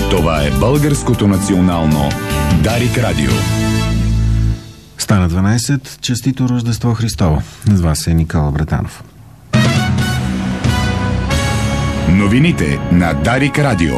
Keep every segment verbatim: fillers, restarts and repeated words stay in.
Това е Българското национално Дарик Радио. Стана дванайсет. Честито Рождество Христово. С вас е Никола Братанов. Новините на Дарик Радио.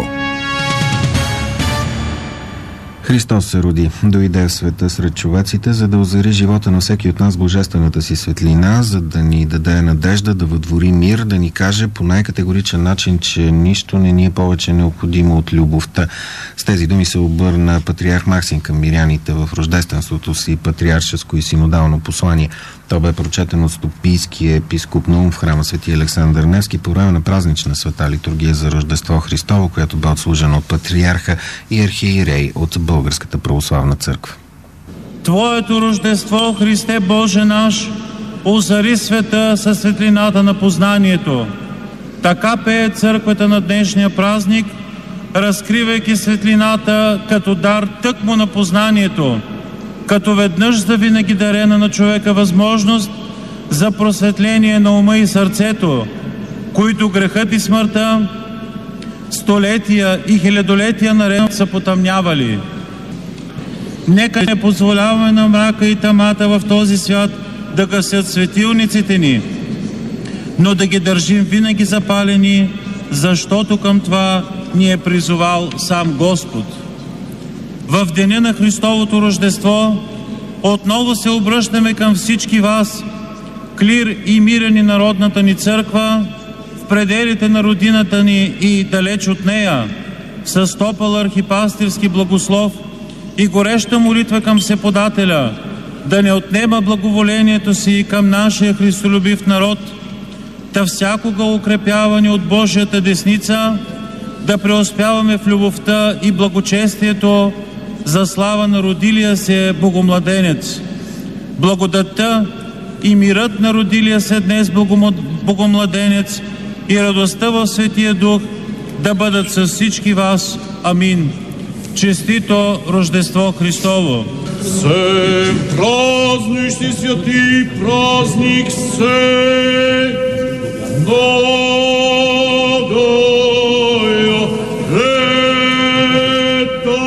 Христос се роди, дойде в света сред човеците, за да озари живота на всеки от нас божествената си светлина, за да ни даде надежда, да въдвори мир, да ни каже по най-категоричен начин, че нищо не ни е повече необходимо от любовта. С тези думи се обърна патриарх Максим към миряните в рождественството си патриаршеско и синодално послание. То бе прочетено от Стопийския епископ Наум в храма Свети Александър Невски по време на празнична света литургия за Рождество Христово, която бе отслужена от патриарха и архиерей от Българската православна църква. Твоето Рождество, Христе Боже наш, озари света със светлината на познанието. Така пее църквата на днешния празник, разкривайки светлината като дар тъкмо на познанието, като веднъж завинаги дарена на човека възможност за просветление на ума и сърцето, които грехът и смъртта столетия и хилядолетия наред са потъмнявали. Нека не позволяваме на мрака и тъмата в този свят да гасят светилниците ни, но да ги държим винаги запалени, защото към това ни е призовал сам Господ. В деня на Христовото Рождество отново се обръщаме към всички вас, клир и мирени народната ни църква, в пределите на родината ни и далеч от нея, с топъл архипастирски благослов и гореща молитва към Всеподателя, да не отнема благоволението си към нашия христолюбив народ, та всякога укрепявани от Божията десница, да преуспяваме в любовта и благочестието за слава на родилия се Богомладенец. Благодатта и мирът на родилия се днес Богомладенец и радостта в Светия Дух да бъдат с всички вас. Амин. Честито Рождество Христово! Се празнующий святый празник сей, многое лето.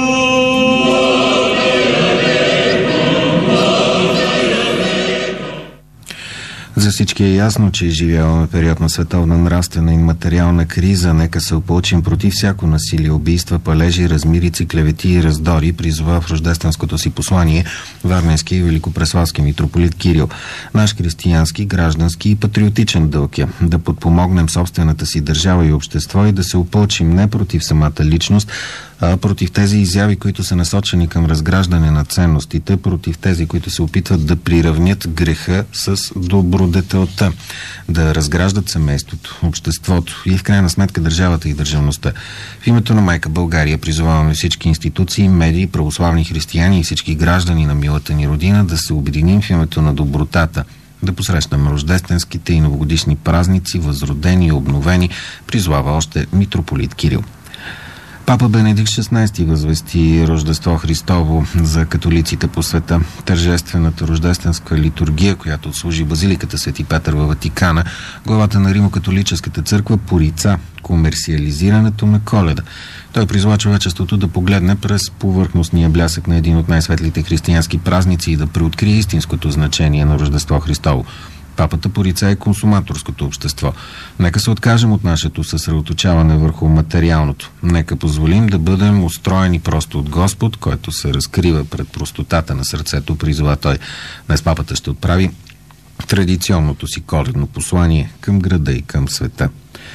За всички е ясно, че изживяваме период на световна нравствена и материална криза. Нека се опълчим против всяко насилие, убийства, палежи, размирици, клевети и раздори, призова в рождественското си послание варненски и великопреславски митрополит Кирил. Наш християнски, граждански и патриотичен дълг е да подпомогнем собствената си държава и общество и да се опълчим не против самата личност, а против тези изяви, които са насочени към разграждане на ценностите, против тези, които се опитват да приравнят греха с добродетелта, да разграждат семейството, обществото и в крайна сметка държавата и държавността. В името на майка България призоваваме всички институции, медии, православни християни и всички граждани на милата ни родина да се обединим в името на добротата, да посрещнем рождественските и новогодишни празници, възродени и обновени, призовава още митрополит Кирил. Папа Бенедикт шестнайсети възвести Рождество Христово за католиците по света. Тържествената рождественска литургия, която отслужи базиликата Свети Петър във Ватикана, главата на Римо-католическата църква порица комерциализирането на Коледа. Той призова човечеството да погледне през повърхностния блясък на един от най-светлите християнски празници и да преоткрие истинското значение на Рождество Христово. Папата порица е консуматорското общество. Нека се откажем от нашето съсредоточаване върху материалното. Нека позволим да бъдем устроени просто от Господ, който се разкрива пред простотата на сърцето, призова той. Днес папата ще отправи традиционното си коледно послание към града и към света.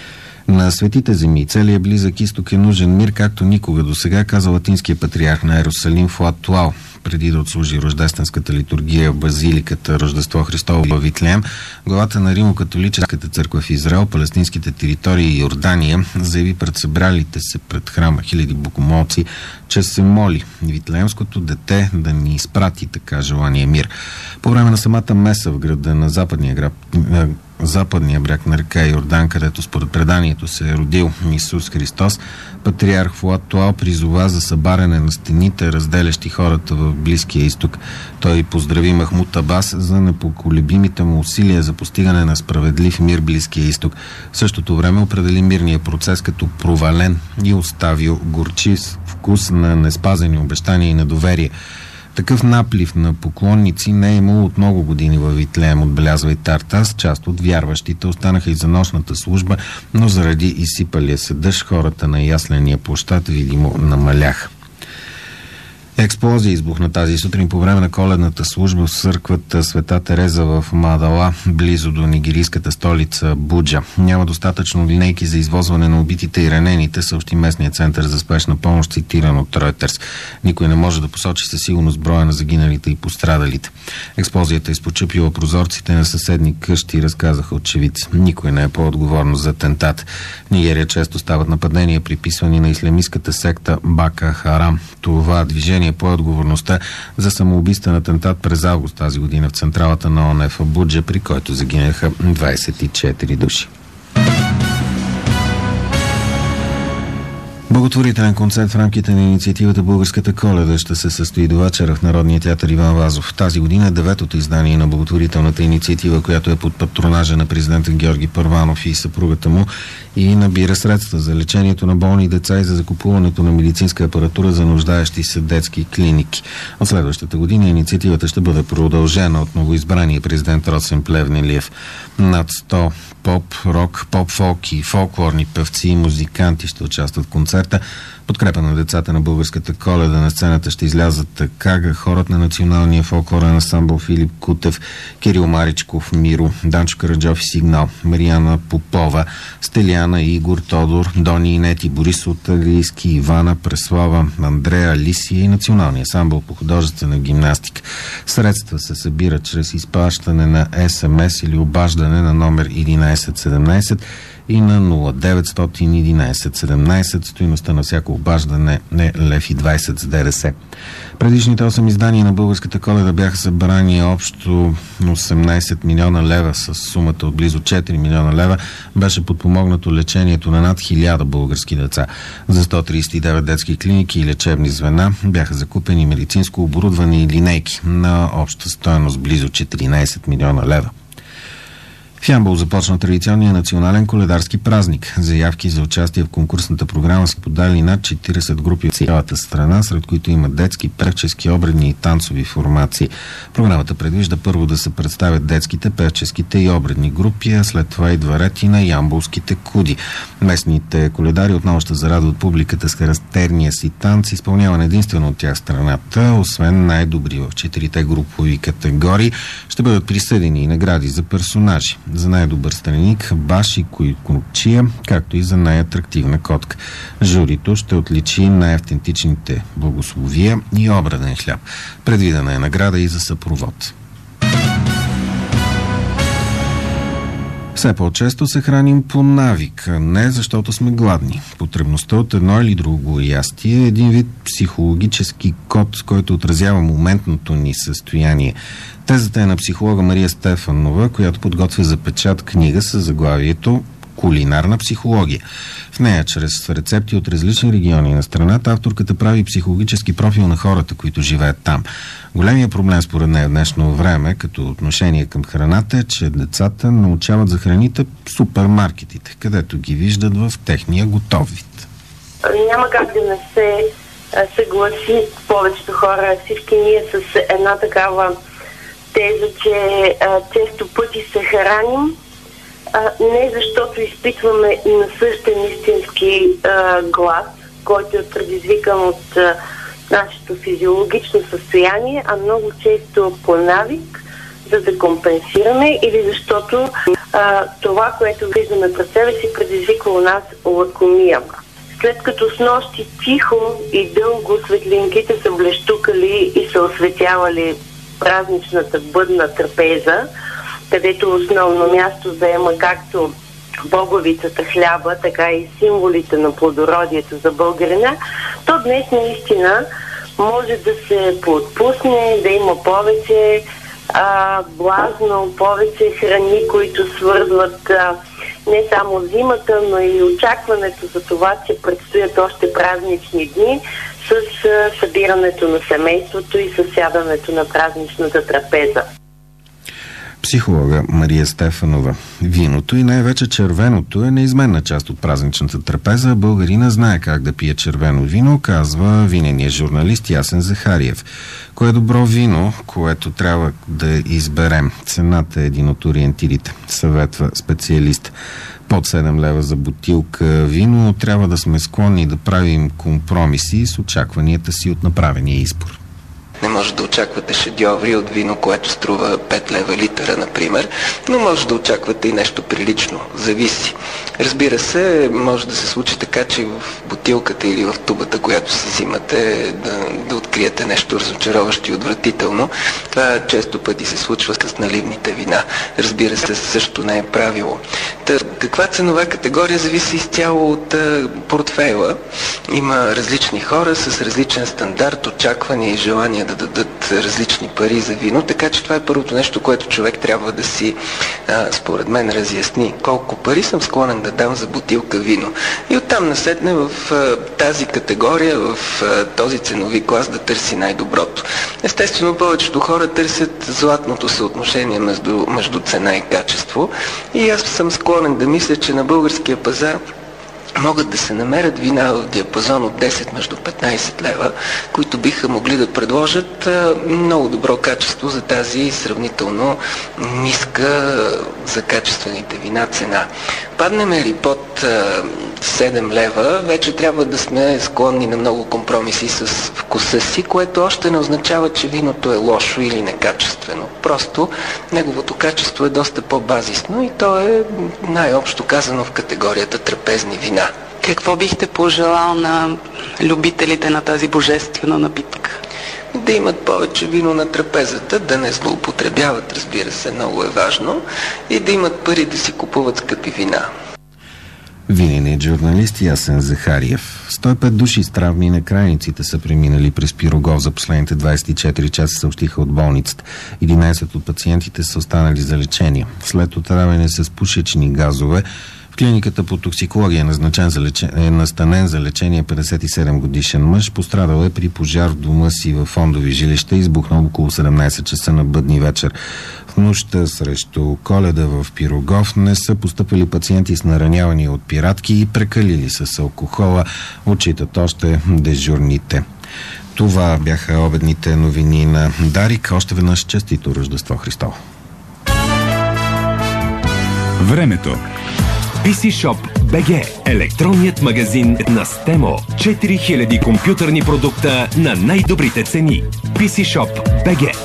На светите земи целият близък изток е нужен мир, както никога до сега, каза латинския патриарх на Иерусалим Фуатуал, преди да отслужи рождественската литургия в базиликата Рождество Христово във Витлеем. Главата на Римо-католическата църква в Израел, палестинските територии и Йордания заяви пред събралите се пред храма хиляди богомолци, че се моли Витлеемското дете да ни изпрати така желания мир. По време на самата меса в града на западния град западния бряг на река Йордан, където според преданието се е родил Исус Христос, патриарх Фуад Туал призова за събаряне на стените, разделящи хората в Близкия изток. Той поздрави Махмуд Абас за непоколебимите му усилия за постигане на справедлив мир в Близкия изток. В същото време определи мирния процес като провален и оставил горчив вкус на неспазени обещания и недоверие. Такъв наплив на поклонници не е имало от много години във Витлеем, отбелязва и Тартас. Част от вярващите останаха и за нощната служба, но заради изсипалия се дъжд хората на ясления площад видимо намаляха. Експлозия избухна тази сутрин по време на коледната служба в църквата Света Тереза в Мадала, близо до нигерийската столица Буджа. Няма достатъчно линейки за извозване на убитите и ранените, съобщи местния център за спешна помощ, цитиран от Reuters. Никой не може да посочи със сигурност броя на загиналите и пострадалите. Експлозията е изпочупила прозорците на съседни къщи, разказаха очевидци. Никой не е по-отговорно за атентат. В Нигерия често стават нападения, приписвани на ислямистката секта Бака Харам. Това движение по отговорността за самоубийствен атентат през август тази година в централата на ООН в Абуджа, при който загинаха двадесет и четири души. Благотворителен концерт в рамките на инициативата Българската Коледа ще се състои до вечера в Народния театър Иван Вазов. Тази година е деветото издание на благотворителната инициатива, която е под патронажа на президента Георги Първанов и съпругата му и набира средства за лечението на болни деца и за закупуването на медицинска апаратура за нуждаещи се детски клиники. От следващата година инициативата ще бъде продължена от новоизбрания президент Росен Плевнелиев. Над сто поп, рок, поп-фолк и фолклорни певци и музиканти ще участват в концерта. Подкрепа на децата на Българската Коледа на сцената ще излязат така хорът на националния фолклорен ансамбъл Филип Кутев, Кирил Маричков, Миро, Данчо Караджов и Сигнал, Мариана Попова, Стеляна, Игор, Тодор, Дони Инети, Борис Оталийски, Ивана, Преслава, Андрея, Алисия и националния ансамбъл по художествена гимнастика. Средства се събират чрез изплащане на ес ем ес или обаждане на номер единайсет седемнайсет и на нула деветстотин единайсет седемнайсет. Стойността на всяко обаждане е лев и двайсет с ДДС. Предишните осем издания на Българската Коледа бяха събрани общо осемнайсет милиона лева. С сумата от близо четири милиона лева беше подпомогнато лечението на над хиляда български деца. За сто трийсет и девет детски клиники и лечебни звена бяха закупени медицинско оборудване и линейки на обща стойност близо четиринайсет милиона лева. В Ямбол започна традиционния национален коледарски празник. Заявки за участие в конкурсната програма са подали над четирийсет групи от цялата страна, сред които има детски, певчески, обредни и танцови формации. Програмата предвижда първо да се представят детските, певческите и обредни групи, а след това идва ред и на ямболските куди. Местните коледари отново ще зарадват публиката с характерния си танц, изпълняван единствено от тях страната. Освен най-добри в четирите групови категории, ще бъдат присъдени и награди за персонажи. За най-добър страник, баш и конопчия, както и за най-атрактивна котка. Журито ще отличи най-автентичните благословия и обреден хляб. Предвидена е награда и за съпровод. Все по-често се храним по навик, не защото сме гладни. Потребността от едно или друго ястие е един вид психологически код, който отразява моментното ни състояние. Тезата е на психолога Мария Стефанова, която подготвя за печат книга с заглавието «Кулинарна психология». В нея, чрез рецепти от различни региони на страната, авторката прави психологически профил на хората, които живеят там. Големият проблем според нея в днешно време, като отношение към храната, е, че децата научават за храните супермаркетите, където ги виждат в техния готов вид. Няма как да не се съгласи повечето хора, всички ние с една такава теза, че а, често пъти се храним а, не защото изпитваме насъщен истински а, глад, който е предизвикан от а, нашето физиологично състояние, а много често по навик, за да компенсираме или защото а, това, което виждаме пред себе си, предизвиква у нас лакомия. След като с нощи тихо и дълго светлинките са блещукали и са осветявали празничната бъдна трапеза, където основно място заема както боговицата хляба, така и символите на плодородието за българина, то днес наистина може да се поотпусне, да има повече а, блазно, повече храни, които свързват а, не само зимата, но и очакването за това, че предстоят още празнични дни с а, събирането на семейството и със сядането на празничната трапеза. Психолога Мария Стефанова. Виното и най-вече червеното е неизменна част от празничната трапеза. Българина знае как да пие червено вино, казва виненият журналист Ясен Захариев. Кое е добро вино, което трябва да изберем? Цената е един от ориентирите, съветва специалист. Под седем лева за бутилка вино, трябва да сме склонни да правим компромиси с очакванията си от направения избор. Не може да очаквате шедьоври от вино, което струва пет лева литъра, например, но може да очаквате и нещо прилично. Зависи. Разбира се, може да се случи така, че в бутилката или в тубата, която си взимате, да, да откриете нещо разочароващо и отвратително. Това често пъти се случва с наливните вина. Разбира се, също не е правило. Та, каква ценова категория зависи изцяло от а, портфейла. Има различни хора с различен стандарт, очаквания и желания да дадат различни пари за вино, така че това е първото нещо, което човек трябва да си, а, според мен, разясни. Колко пари съм склонен да дам за бутилка вино. И оттам насетне в а, тази категория, в а, този ценови клас да търси най-доброто. Естествено, повечето хора търсят златното съотношение между, между цена и качество и аз съм склонен да мисля, че на българския пазар могат да се намерят вина в диапазон от десет между петнайсет лева, които биха могли да предложат а, много добро качество за тази сравнително ниска за качествените вина цена. Паднем ли под а, седем лева, вече трябва да сме склонни на много компромиси с вкуса си, което още не означава, че виното е лошо или некачествено. Просто неговото качество е доста по-базисно и то е най-общо казано в категорията трапезни вина. Какво бихте пожелал на любителите на тази божествена напитка? Да имат повече вино на трапезата, да не злоупотребяват, разбира се, много е важно, и да имат пари да си купуват скъпи вина. Виненият журналист Ясен Захариев. сто и пет души с травми на крайниците са преминали през Пирогов за последните двайсет и четири часа, съобщиха от болницата. единайсет от пациентите са останали за лечение. След отравяне с пушечни газове, в клиниката по токсикология е назначен за лечение, е настанен за лечение петдесет и седем годишен мъж. Пострадал е при пожар в дома си във Фондови жилища, избухнал около седемнайсет часа на бъдни вечер. В нощта срещу Коледа в Пирогов не са постъпили пациенти с наранявания от пиратки и прекалили с алкохола, отчитат още дежурните. Това бяха обедните новини на Дарик. Още веднъж честито Рождество Христово! Времето. пи си Shop би джи – електронният магазин на Stemo. четири хиляди компютърни продукта на най-добрите цени. пи си Shop би джи.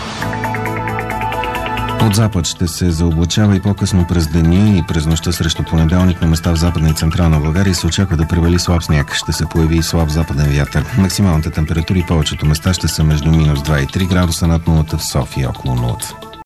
От запад ще се заоблачава и по-късно през деня и през нощта срещу понеделник на места в Западна и Централна България се очаква да превали слаб сняг. Ще се появи и слаб западен вятър. Максималните температури повечето места ще са между минус два и три градуса, над нулата в София около нулата.